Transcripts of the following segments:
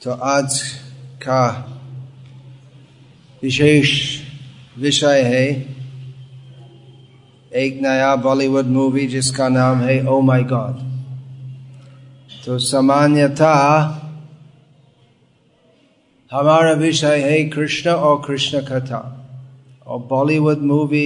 तो आज का विशेष विषय है एक नया बॉलीवुड मूवी जिसका नाम है ओ माय गॉड। तो सामान्यतः हमारा विषय है कृष्ण और कृष्ण कथा, और बॉलीवुड मूवी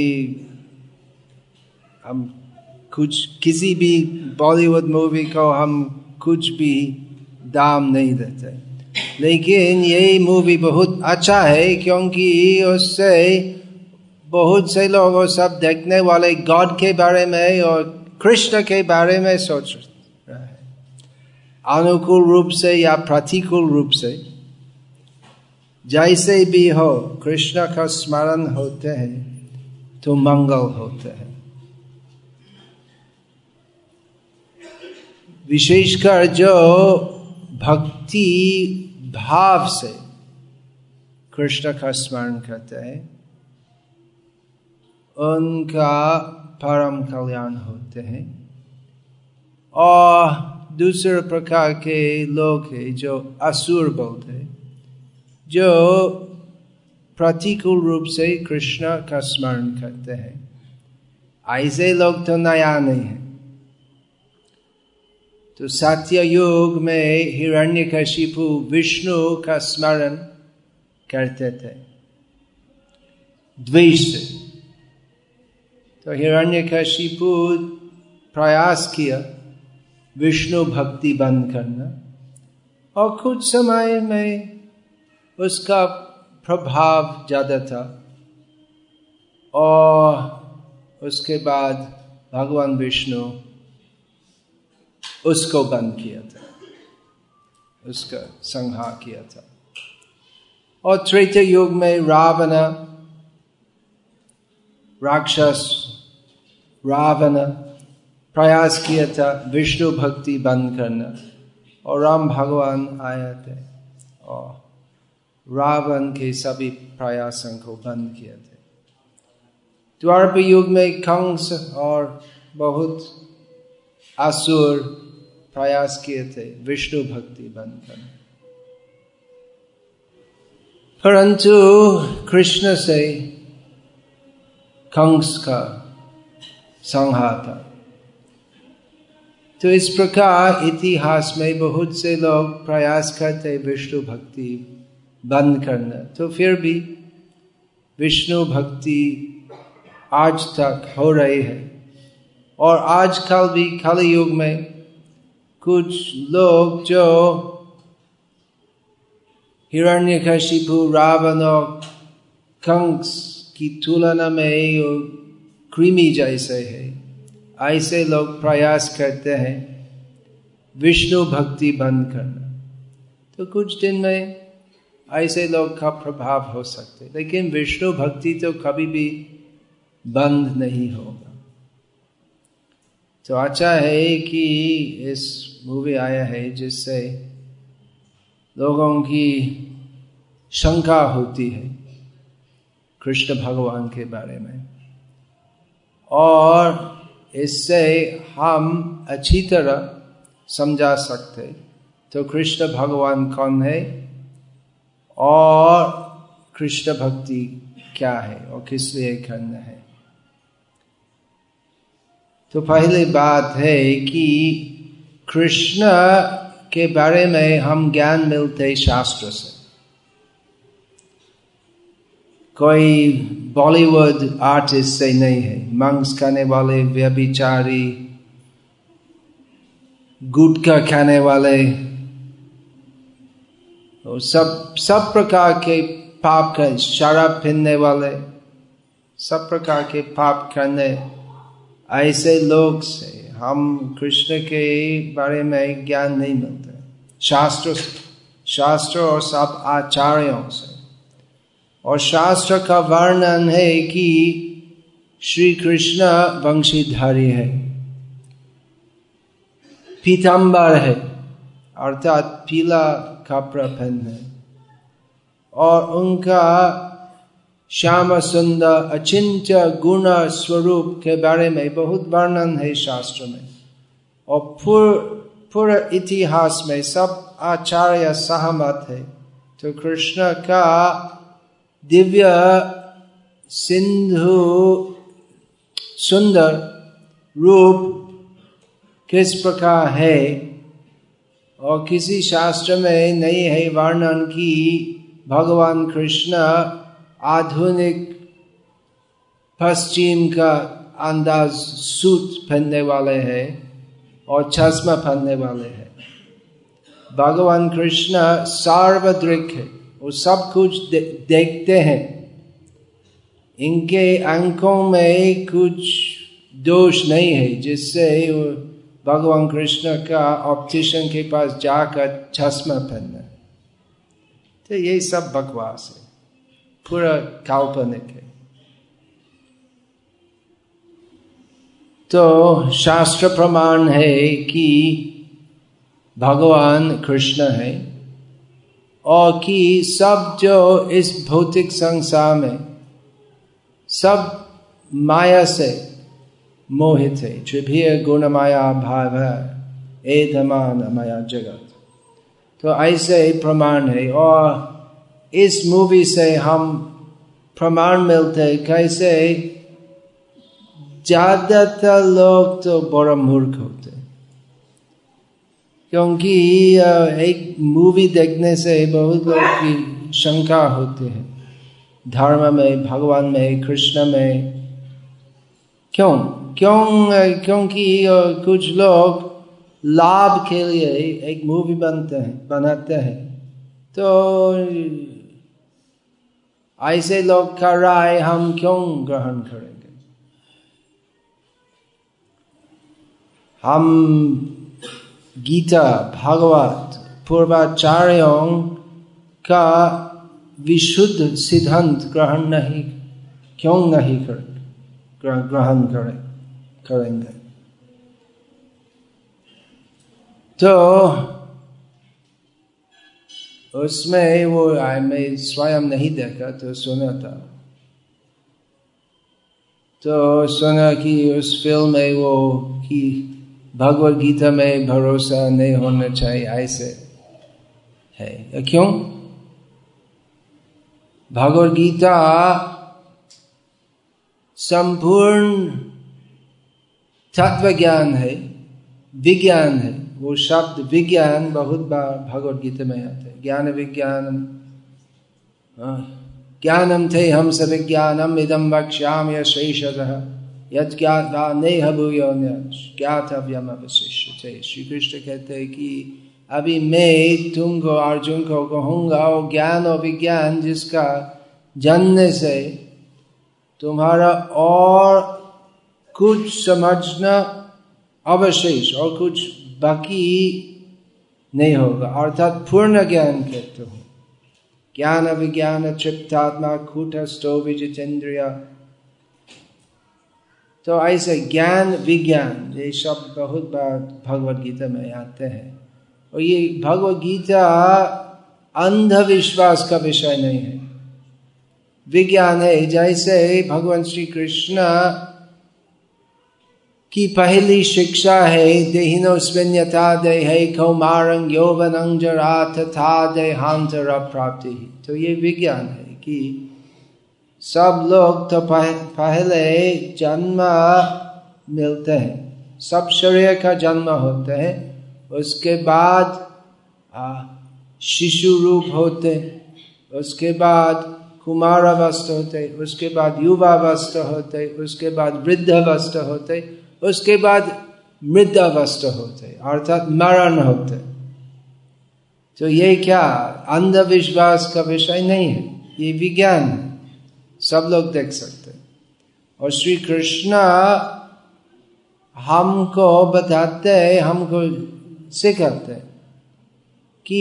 हम किसी भी बॉलीवुड मूवी को हम कुछ भी दाम नहीं देते, लेकिन ये मूवी बहुत अच्छा है क्योंकि उससे बहुत से लोग सब देखने वाले गॉड के बारे में और कृष्ण के बारे में सोच रहे हैं, अनुकूल रूप से या प्रतिकूल रूप से, जैसे भी हो कृष्ण का स्मरण होते हैं तो मंगल होते हैं। विशेषकर जो भक्ति भाव से कृष्ण का स्मरण करते हैं उनका परम कल्याण होते हैं। और दूसरे प्रकार के लोग हैं जो असुर बोलते हैं, जो प्रतिकूल रूप से कृष्ण का स्मरण करते हैं, ऐसे लोग तो नया नहीं है। तो सत्य युग में हिरण्यकशिपु विष्णु का स्मरण करते थे द्वेष से। तो हिरण्यकशिपु प्रयास किया विष्णु भक्ति बंद करना, और कुछ समय में उसका प्रभाव ज्यादा था, और उसके बाद भगवान विष्णु उसको बंद किया था, उसका संहार किया था। और त्रेता युग में राक्षस रावण प्रयास किया था विष्णु भक्ति बंद करना, और राम भगवान आए थे और रावण के सभी प्रयासों को बंद किया थे। द्वापर युग में कंस और बहुत असुर प्रयास किए थे विष्णु भक्ति बंद करने, परंतु कृष्ण से कंस का संहार था। तो इस प्रकार इतिहास में बहुत से लोग प्रयास करते विष्णु भक्ति बंद करना, तो फिर भी विष्णु भक्ति आज तक हो रही है। और आजकल भी कलि युग में कुछ लोग जो हिरण्यकशिपु रावण और कंस की तुलना में कृमि जैसे है, ऐसे लोग प्रयास करते हैं विष्णु भक्ति बंद करना। तो कुछ दिन में ऐसे लोग का प्रभाव हो सकते, लेकिन विष्णु भक्ति तो कभी भी बंद नहीं होगा। तो अच्छा है कि इस मूवी आया है जिससे लोगों की शंका होती है कृष्ण भगवान के बारे में, और इससे हम अच्छी तरह समझा सकते तो कृष्ण भगवान कौन है और कृष्ण भक्ति क्या है और किस लिए करना है। तो पहली बात है कि कृष्ण के बारे में हम ज्ञान मिलते शास्त्र से। कोई बॉलीवुड आर्टिस्ट से नहीं है। मांस खाने वाले, व्यभिचारी, गुटखा खाने वाले, सब प्रकार के पाप कर, शराब पीने वाले, सब प्रकार के पाप करने ऐसे लोग से हम कृष्ण के बारे में ज्ञान नहीं मिलते शास्त्र और सब आचार्यों से। और शास्त्र का वर्णन है कि श्री कृष्ण वंशीधारी है, पीताम्बर है अर्थात पीला कपड़ा पहने, और उनका श्याम सुंदर अचिंत्य गुण स्वरूप के बारे में बहुत वर्णन है शास्त्र में। और पूरे इतिहास में सब आचार्य सहमत है। तो कृष्ण का दिव्य सिंधु सुंदर रूप किस प्रकार है, और किसी शास्त्र में नहीं है वर्णन कि भगवान कृष्ण आधुनिक पश्चिम का अंदाज सूट पहनने वाले हैं और चश्मा पहनने वाले हैं। भगवान कृष्ण सार्वद्रिक है, वो सब कुछ देखते हैं। इनके आंखों में कुछ दोष नहीं है जिससे भगवान कृष्ण का ऑप्टिशियन के पास जाकर चश्मा पहनना। तो ये सब बकवास है, पूरा काल्पनिक है। तो शास्त्र प्रमाण है कि भगवान कृष्ण है, और कि सब जो इस भौतिक संसार में सब माया से मोहित है। त्रिभिय गुण माया भाव एधमान माया जगत। तो ऐसे प्रमाण है, और इस मूवी से हम प्रमाण मिलते कैसे ज्यादातर लोग तो बड़ा मूर्ख होते, क्योंकि एक मूवी देखने से बहुत लोग की शंका होती है धर्म में, भगवान में, कृष्ण में। क्योंकि कुछ लोग लाभ के लिए एक मूवी बनाते हैं। तो ऐसे लोग का राय हम क्यों ग्रहण करेंगे? हम गीता, भागवत, पूर्वाचार्यों का विशुद्ध सिद्धांत ग्रहण क्यों नहीं ग्रहण करेंगे? तो उसमें वो मैं स्वयं नहीं देखा, तो सुना था। तो सुना कि उस फिल्म में वो कि भगवद गीता में भरोसा नहीं होना चाहिए, ऐसे है। क्यों? भगवद गीता संपूर्ण तत्व ज्ञान है, विज्ञान है। वो शब्द विज्ञान बहुत बार भगवद गीता में आते हैं। ज्ञान विज्ञानम, ज्ञानम थे हम सब विज्ञानम इदम वक्ष्यामि यशेषतः यत् ज्ञात्वा नेह भूयो ज्ञातव्यम अवशिष्यते। श्री कृष्ण कहते हैं कि अभी मैं तुमको, अर्जुन को कहूंगा वो ज्ञान और विज्ञान जिसका जानने से तुम्हारा और कुछ समझना अवशेष और कुछ बाकी नहीं होगा, अर्थात पूर्ण ज्ञान कहते हो। ज्ञान विज्ञान तृप्तात्मा कूटस्थो विजितेन्द्रिय। तो ऐसे ज्ञान विज्ञान ये शब्द बहुत बार भगवद गीता में आते हैं। और ये भगवद गीता अंधविश्वास का विषय नहीं है, विज्ञान है। जैसे भगवान श्री कृष्ण की पहली शिक्षा है देहिनो स्विन्यता देहे कौमारं यौवनं जरा तथा देहांतर प्राप्ति। तो ये विज्ञान है कि सब लोग तो पहले जन्म मिलते हैं, सब शरीर का जन्म होते हैं, उसके बाद शिशु रूप होते, उसके बाद कुमारावस्था होते, उसके बाद युवावस्था होते, उसके बाद वृद्धावस्था होते, उसके बाद मृदावस्था होते, अर्थात मरण होते। तो ये क्या अंधविश्वास का विषय नहीं है, ये विज्ञान है, सब लोग देख सकते हैं। और श्री कृष्ण हमको बताते हैं, हमको सिखाते हैं कि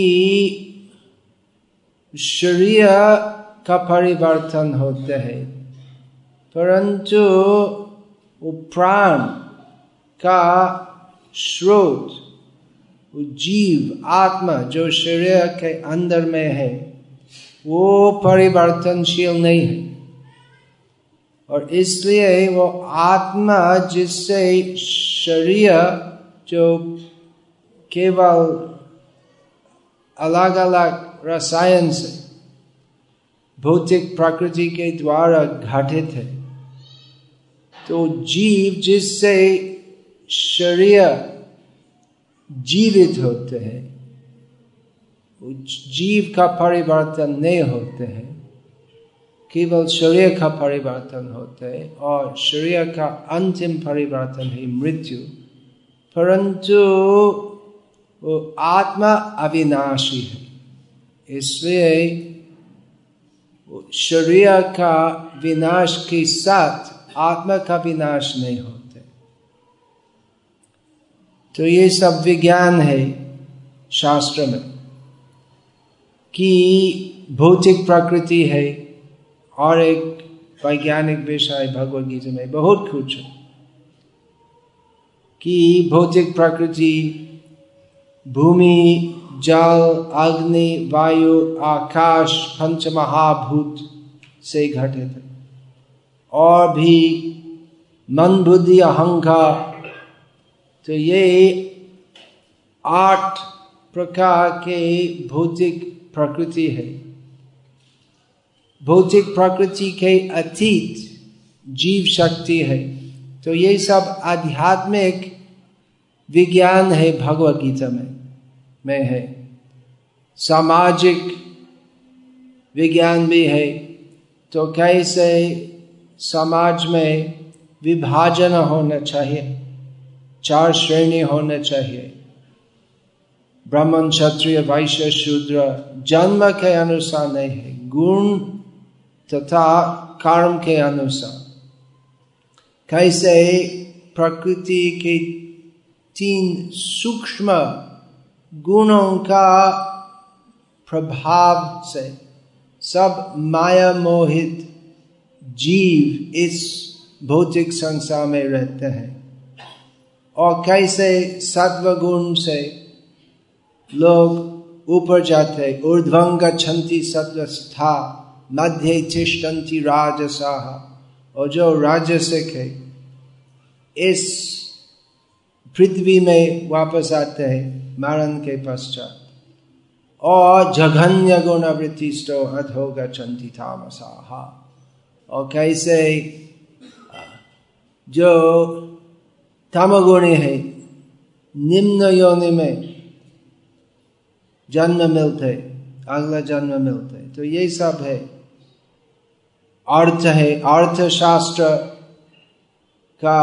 शरीर का परिवर्तन होते हैं, परंतु वो प्राण का स्रोत, वो जीव आत्मा जो शरीर के अंदर में है वो परिवर्तनशील नहीं है। और इसलिए वो आत्मा जिससे शरीर जो केवल अलग अलग रसायन से भौतिक प्रकृति के द्वारा घटित है। तो जीव जिससे शरीर जीवित होते हैं, जीव का परिवर्तन नहीं होते हैं, केवल शरीर का परिवर्तन होता है और शरीर का अंतिम परिवर्तन है मृत्यु। परंतु वो आत्मा अविनाशी है, इसलिए शरीर का विनाश के साथ आत्मा का विनाश नहीं होते। तो ये सब विज्ञान है शास्त्र में कि भौतिक प्रकृति है, और एक वैज्ञानिक विषय भगवद गीता में बहुत कुछ है कि भौतिक प्रकृति भूमि, जल, अग्नि, वायु, आकाश, पंच महाभूत से घटित है, और भी मन, बुद्धि, अहंकार। तो ये 8 प्रकार के भौतिक प्रकृति है। भौतिक प्रकृति के अतीत जीव शक्ति है। तो ये सब आध्यात्मिक विज्ञान है, भगवद गीता में है। सामाजिक विज्ञान भी है। तो कैसे समाज में विभाजन होना चाहिए, 4 श्रेणी होना चाहिए, ब्राह्मण, क्षत्रिय, वैश्य, शूद्र, जन्म के अनुसार नहीं है, गुण तथा कर्म के अनुसार। कैसे प्रकृति के 3 सूक्ष्म गुणों का प्रभाव से सब माया मोहित जीव इस भौतिक संसार में रहते हैं, और कैसे सत्व गुण से लोग ऊपर जाते, ऊर्ध्वं गच्छन्ति सत्वस्था मध्ये तिष्ठन्ति राजसाः, और जो राजसिक है इस पृथ्वी में वापस आते हैं मरण के पश्चात, और जघन्य गुणवृत्तिष्ठो अधो गच्छन्ति तामसाः, और कैसे जो तमोगुणी है निम्न योनि में जन्म मिलते, अगला जन्म मिलते। तो ये सब है अर्थ है। अर्थशास्त्र का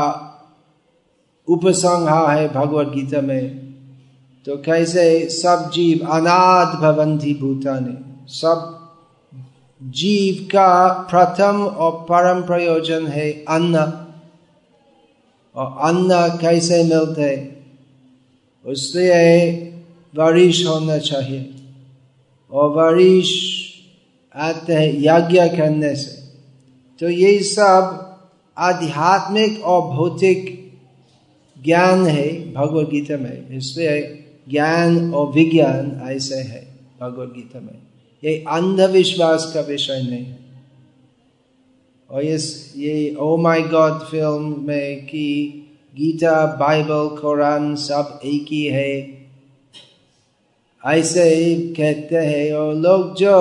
उपसंहार है भगवद गीता में। तो कैसे सब जीव अनाद भवन्ति भूतानि, सब जीव का प्रथम और परम प्रयोजन है अन्न, और अन्न कैसे मिलते, उसलिए वरिष्ठ होना चाहिए, और वरिष्ठ आते हैं यज्ञ करने से। तो ये सब आध्यात्मिक और भौतिक ज्ञान है भगवद गीता में, इसलिए ज्ञान और विज्ञान ऐसे है भगवद गीता में। ये अंधविश्वास का विषय नहीं है। और ये ओ माय गॉड फिल्म में कि गीता, बाइबल, कुरान सब एक ही है ऐसे कहते हैं, और लोग जो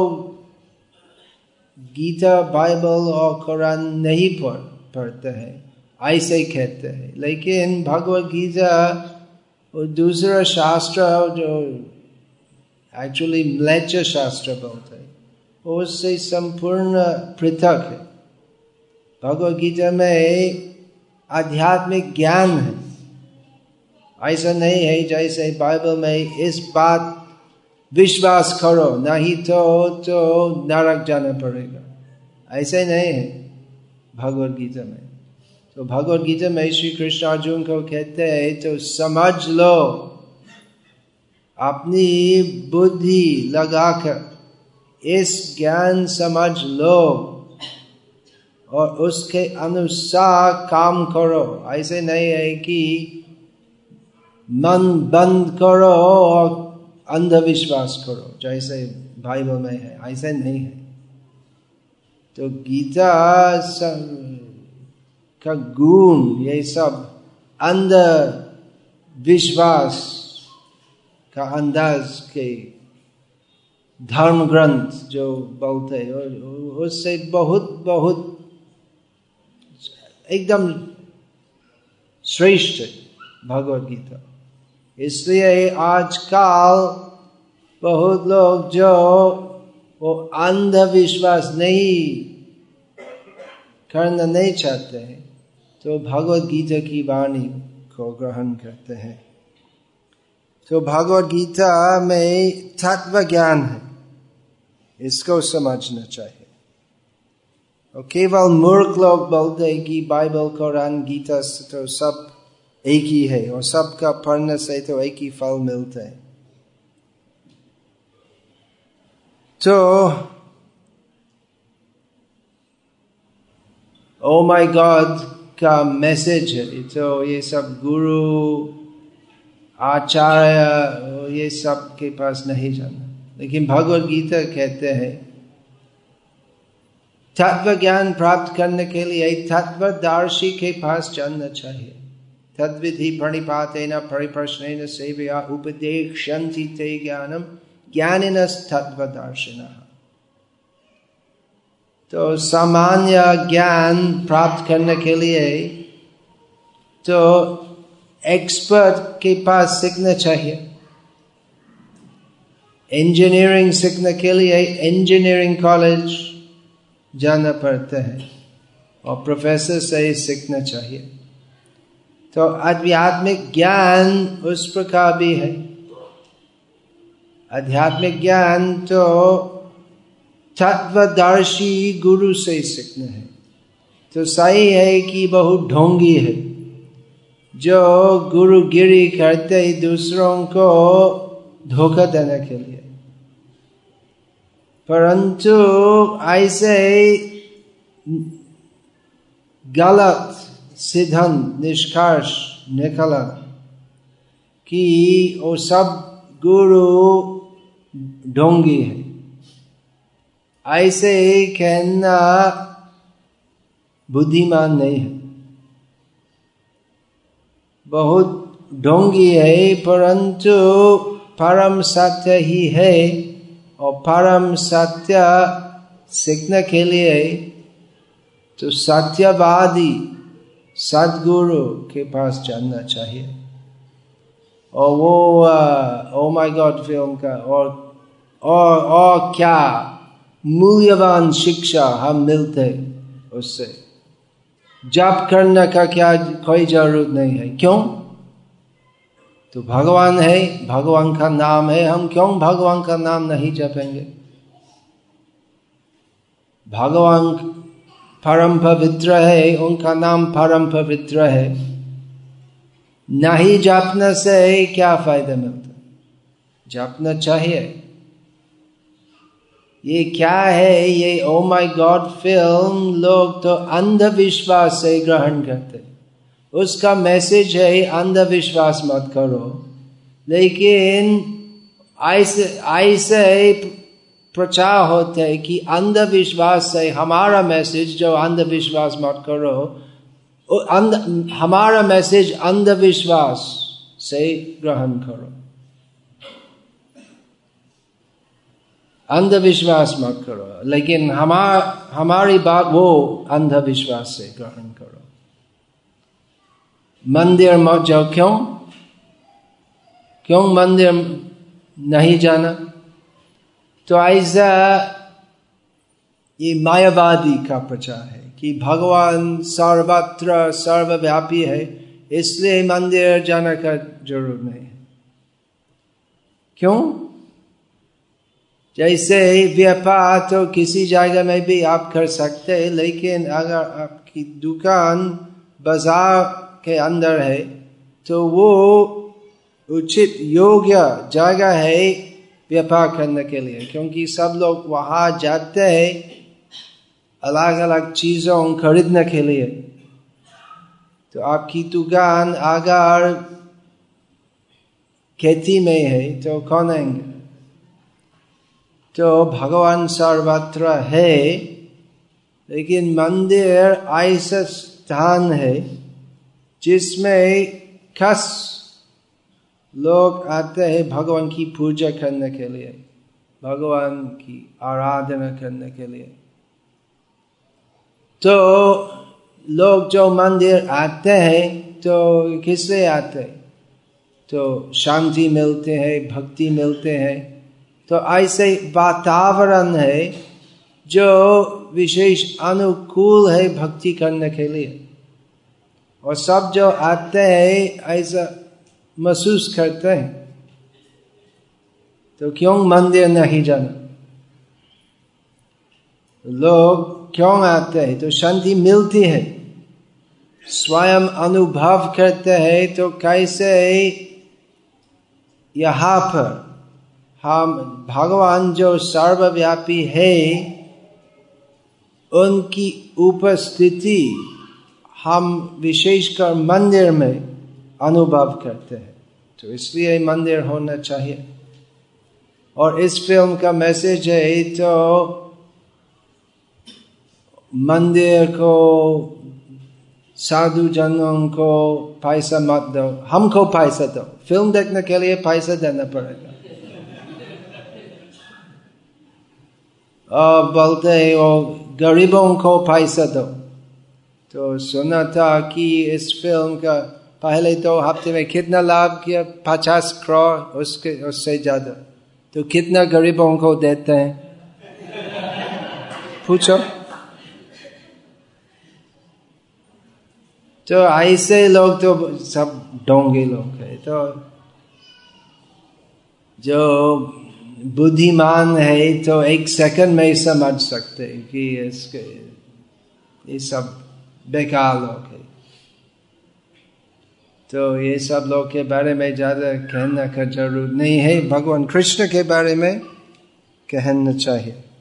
गीता, बाइबल और कुरान नहीं पढ़ते हैं ऐसे कहते हैं। लेकिन भगवद गीता और दूसरा शास्त्र जो एक्चुअली म्लेच्छ शास्त्र बोलते हैं, उससे संपूर्ण पृथक है। भगवद गीता में आध्यात्मिक ज्ञान है, ऐसा नहीं है जैसे बाइबल में इस बात विश्वास करो नहीं तो नरक जाना पड़ेगा, ऐसे नहीं है भगवद गीता में। तो भगवद गीता में श्री कृष्ण अर्जुन को कहते हैं तो समझ लो, अपनी बुद्धि लगाकर इस ज्ञान समझ लो और उसके अनुसार काम करो। ऐसे नहीं है कि मन बंद करो और अंधविश्वास करो जैसे बाइबल में है, ऐसे नहीं है। तो गीता का गुण ये सब अंधविश्वास का अंदाज के धर्म ग्रंथ जो बोलते हैं, उससे बहुत बहुत एकदम श्रेष्ठ भगवद गीता। इसलिए आजकल बहुत लोग जो वो अंधविश्वास करना नहीं चाहते हैं, तो भगवद गीता की वाणी को ग्रहण करते हैं। तो भगवद गीता में तत्व ज्ञान है, इसको समझना चाहिए। और केवल मूर्ख लोग बोलते हैं कि बाइबल, कुरान, गीता तो सब एक ही है और सबका पढ़ने से तो एक ही फल मिलता है। तो ओ माय गॉड का मैसेज है, तो ये सब गुरु आचार्य ये सब के पास नहीं जाना। लेकिन भगवद गीता कहते हैं तत्व ज्ञान प्राप्त करने के लिए तत्वदर्शी के पास जाना चाहिए। तद्विधि प्रणिपातेन परिप्रश्नेन सेवया उपदेक्ष्यन्ति ते ज्ञानम ज्ञानिनस्तत्वदर्शिनः। तो सामान्य ज्ञान प्राप्त करने के लिए तो एक्सपर्ट के पास सीखना चाहिए। इंजीनियरिंग सीखने के लिए इंजीनियरिंग कॉलेज जाना पड़ता है और प्रोफेसर से सीखना चाहिए। तो आध्यात्मिक ज्ञान उस प्रकार भी है। आध्यात्मिक ज्ञान तो तत्वदर्शी गुरु से सीखना है। तो सही है कि बहुत ढोंगी है जो गुरुगिरी करते दूसरों को धोखा देने के लिए, परंतु ऐसे गलत सिद्धांत निष्कर्ष निकला कि वो सब गुरु ढोंगी है। ऐसे कहना बुद्धिमान नहीं है। बहुत ढोंगी है परंतु परम सत्य ही है, और परम सत्य सीखने के लिए तो सत्यवादी सदगुरु के पास जाना चाहिए। और वो ओ माय गॉड फिल्म का और क्या मूल्यवान शिक्षा हम मिलते उससे। जप करने का क्या कोई जरूरत नहीं है। क्यों? तो भगवान है, भगवान का नाम है, हम क्यों भगवान का नाम नहीं जपेंगे? भगवान परम पवित्र है, उनका नाम परम पवित्र है। नहीं जपने से क्या फायदा मिलता? जपना चाहिए। ये क्या है? ये ओ माय गॉड फिल्म लोग तो अंधविश्वास से ग्रहण करते। उसका मैसेज है अंधविश्वास मत करो, लेकिन ऐसे प्रचार होते है कि अंधविश्वास से हमारा मैसेज जो अंधविश्वास मत करो, हमारा मैसेज अंधविश्वास से ग्रहण करो। अंधविश्वास मत करो, लेकिन हमारी बात वो अंधविश्वास से ग्रहण करो। मंदिर मत जाओ। क्यों मंदिर नहीं जाना? तो ऐसा ये मायावादी का प्रचार है कि भगवान सर्वत्र सर्वव्यापी है, इसलिए मंदिर जाने का जरूरत नहीं है। क्यों? जैसे व्यापार तो किसी जगह में भी आप कर सकते हैं, लेकिन अगर आपकी दुकान बाजार के अंदर है तो वो उचित योग्य जगह है व्यापार करने के लिए, क्योंकि सब लोग वहां जाते हैं अलग अलग चीजों खरीदने के लिए। तो आपकी दुकान अगर खेती में है तो कौन आएंगे? तो भगवान सर्वत्र है, लेकिन मंदिर ऐसा स्थान है जिसमें खास लोग आते हैं भगवान की पूजा करने के लिए। भगवान की आराधना करने के लिए। तो लोग जो मंदिर आते हैं तो किससे आते हैं? तो शांति मिलते हैं, भक्ति मिलते हैं। तो ऐसे वातावरण है जो विशेष अनुकूल है भक्ति करने के लिए, और सब जो आते हैं ऐसा महसूस करते हैं। तो क्यों मंदिर नहीं जाना? लोग क्यों आते हैं? तो शांति मिलती है, स्वयं अनुभव करते हैं। तो कैसे यहाँ पर हम भगवान जो सर्वव्यापी है उनकी उपस्थिति हम विशेषकर मंदिर में अनुभव करते हैं। तो इसलिए मंदिर होना चाहिए। और इस फिल्म का मैसेज है तो मंदिर को, साधु जनों को पैसा मत दो, हमको पैसा दो। फिल्म देखने के लिए पैसा देना पड़ेगा। और बोलते हैं वो गरीबों को पैसा दो। तो सुना था कि इस फिल्म का पहले 2 हफ्ते में कितना लाभ किया? 50 करोड़, उससे ज्यादा। तो कितना गरीबों को देते हैं? पूछो। तो ऐसे लोग तो सब ढोंगी लोग है। तो जो बुद्धिमान है तो 1 सेकंड में समझ सकते हैं कि ये सब बेकार लोग है। तो ये सब लोग के बारे में ज्यादा कहने का जरूरत नहीं है। भगवान कृष्ण के बारे में कहना चाहिए।